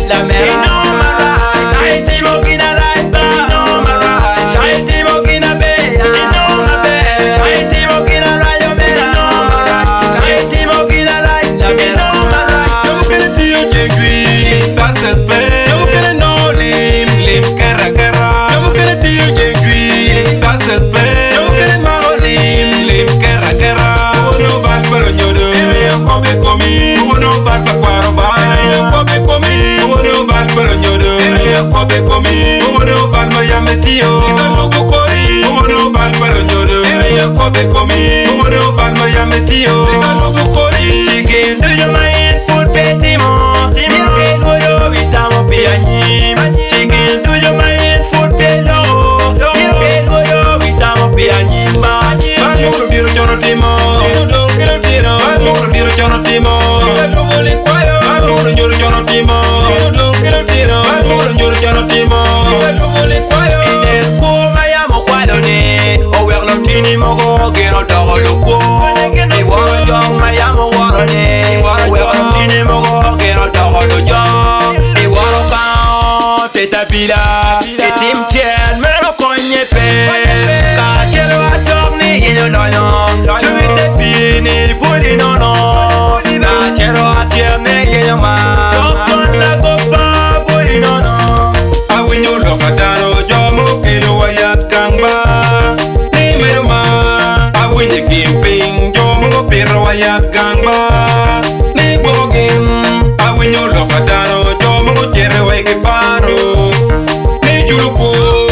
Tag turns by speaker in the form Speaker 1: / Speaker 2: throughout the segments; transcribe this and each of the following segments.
Speaker 1: right, la mera. You know my right. Kaiti mokina right ba. You know my right. Kaiti mokina be. You know my be. Kaiti mokina right, yo mera. You know my right. Kaiti mokina right, la mera. You know my right.
Speaker 2: Yo kene tiyo jengui, success pay. Yo kene no lim, lim kera kera. Yo kene tiyo jengui, success pay. Yo kene ma lim, lim kera kera. Wono ban pero nyodo, yo kobe komi. Wono ban pakwaro ba, yo kobe komi. Wono ban pero nyodo, yo kobe komi. Wono ban mayame tiyo, yo lugu kori. Wono ban pero nyodo, yo kobe komi. Wono ban mayame tiyo, yo lugu kori.
Speaker 1: Chicken do you mind food petimo? Milke loyo vitamo pianyim. Chicken do you mind food pelo? Milke loyo vitamo pianyim.
Speaker 2: Muro biro chono timo, dong kilo tino. Muro biro chono timo, lugu likwayo. Muro nyoro chono timo, dong kilo tino. Muro nyoro chono timo, lugu likwayo.
Speaker 1: Ines kuma ya mokwado ni o werlo tini mogo gero dogo luko. Iwaro jong ma ya mowaro ni o werlo tini mogo gero dogo lujo. Iwaro kao teta pila itim tien mero konye pe. Ka chelo atok ni ino loyo. Chubite pini puli no no. Ka chelo atiem ni ino ma. Chokon la gopa puli no no.
Speaker 2: Awinyo lokatano jomo kilo wayat kangba. Ni meruma, awinyo kimping jomo piro wayat kangba. Ni bogim, awinyo lokatano jomo chere wayki faro. Ni julupo.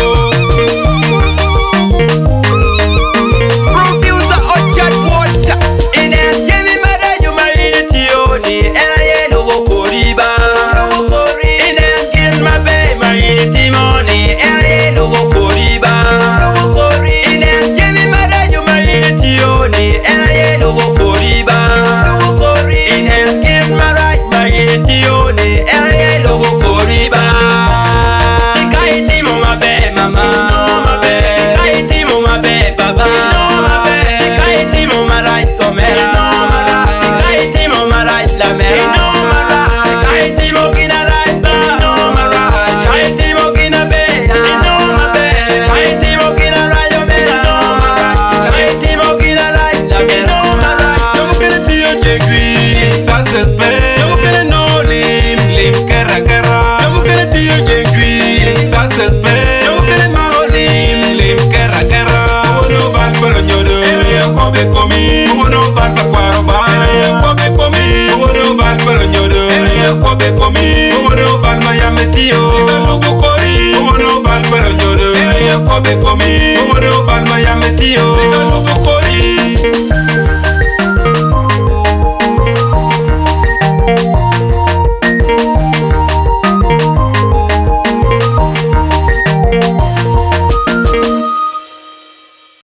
Speaker 1: Producer Ochad Water. Ines Jimmy Mare you married to Yoni. And I ain't no Koriba. Ines Kin Mabe married to Money. And I ain't no Koriba. Ines Jimmy Mare you married to Yoni. And I ain't no Koriba. Ines Kin Mare married to Yoni. And I ain't no Koriba. Tikaiti mo mabe mama. Tikaiti mo mabe baba. Tikaiti mo marai tomera. Tikaiti mo marai la mera. Tikaiti mo kina rai ba. Tikaiti mo kina be. Tikaiti mo kina rai yo mera. Tikaiti mo kina rai la mera.
Speaker 2: Yo kene tiyo jengui, success pay. Yo kene no lim, lim kera kera. Yo kene tiyo jengui, success pay. Yo kene ma lim, lim kera kera. Wono ban pero nyodo, yo kobe komi. Wono ban pakwaro ba, yo kobe komi. Wono ban pero nyodo, yo kobe komi. Wono ban mayame tiyo, yo lugu kori. Wono ban pero nyodo, yo kobe komi.